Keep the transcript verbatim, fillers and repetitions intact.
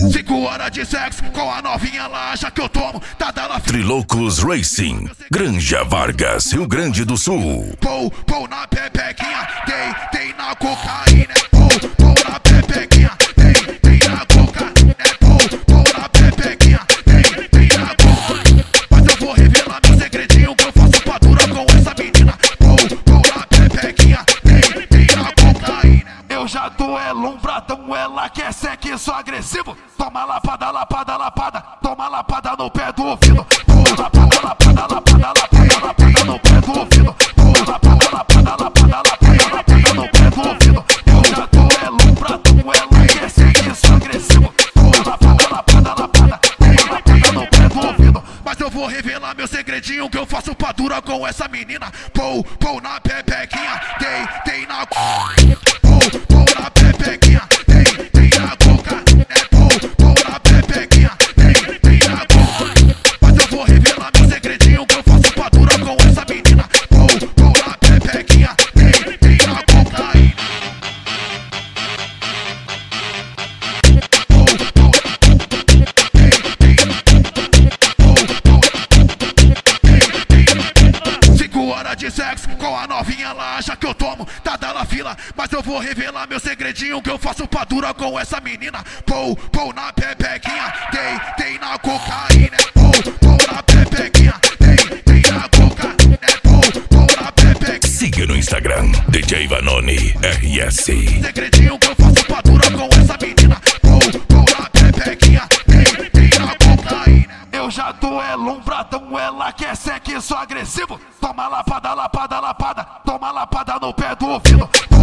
Cinco horas de sexo com a novinha, ela acha que eu tomo, tá dando Trilocos Racing, Granja Vargas, Rio Grande do Sul. Pou, pou na pepequinha, tem, tem na cocaína. Pou, pou na pepequinha, tem, tem na cocaína. Pou, pou na pepequinha, tem, tem na cocaína. Mas eu vou revelar meu segredinho que eu faço pra dura com essa menina. Pou, pou na pepequinha, tem, tem na cocaína. Eu já tô é lombradão, ela quer sexo agressivo. Toma lapada, lapada, lapada, toma lapada no pé do ouvido. Toma lapada, lapada, lapada, lapada, lapada no pé do ouvido. Toma lapada, lapada, lapada, lapada, lapada no pé do ouvido. Eu já tô é lombradão, ela quer sexo agressivo. Toma lapada, lapada, lapada, toma lapada no pé do ouvido. Mas eu vou revelar meu segredinho que eu faço pra dura com essa menina. Pou, pou na pepequinha, tem, tem na pou, pou na pepequinha, tem, tem na coca. É pou, pou na pepequinha, tem, tem na coca. Mas eu vou revelar meu segredinho que eu faço pra dura com essa menina. Pou, pou na pepequinha, tem, tem na cocaína. Cinco horas de sexo com a novinha, ela acha que eu tomo, tá dando fila. Mas eu vou revelar meu segredinho que eu faço pra dura com essa menina. Pou, pou na pepequinha, tem, tem na cocaína. Pou, pou na pepequinha, tem, tem na cocaína. Pou, pou na pepequinha. Siga no Instagram, D J Vanoni R S. Segredinho que eu faço pra dura com essa menina. Pou, pou na pepequinha, tem, tem na cocaína. Eu já tô é lombradão, ela quer sexo agressivo. Toma lapada, lapada, lapada, toma lapada no pé do ouvido.